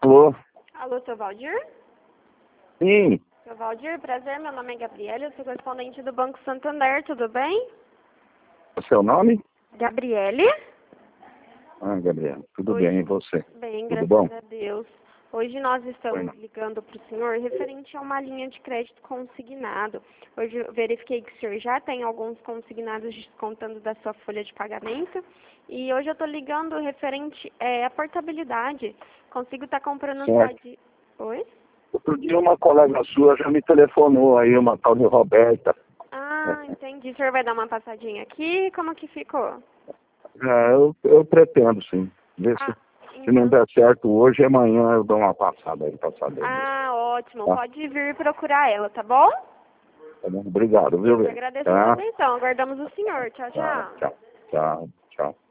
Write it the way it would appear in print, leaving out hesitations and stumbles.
Alô? Alô, seu Valdir? Sim. Seu Valdir, prazer, meu nome é Gabriele, eu sou correspondente do Banco Santander, tudo bem? O seu nome? Gabriele? Ah, Gabriel. Tudo Hoje, bem, e você? bem, Tudo graças bom? a Deus. Hoje nós Foi estamos não. ligando para o senhor referente a uma linha de crédito consignado. Hoje eu verifiquei que o senhor já tem alguns consignados descontando da sua folha de pagamento. E hoje eu estou ligando referente à portabilidade. Consigo estar comprando um Certo. site... Oi? Outro dia uma colega sua já me telefonou aí, uma tal de Roberta. Ah, entendi. O senhor vai dar uma passadinha aqui? Como que ficou? Eu pretendo, sim. Ver Ah, se não então... der certo hoje, amanhã eu dou uma passada aí pra saber disso. Ah, ótimo. Tá? Pode vir procurar ela, tá bom? Tá bom? Obrigado, viu, Eu que velho? agradeço a sua Tá? atenção. Aguardamos o senhor. Tchau, Tá, tchau. tchau. Tchau, tchau.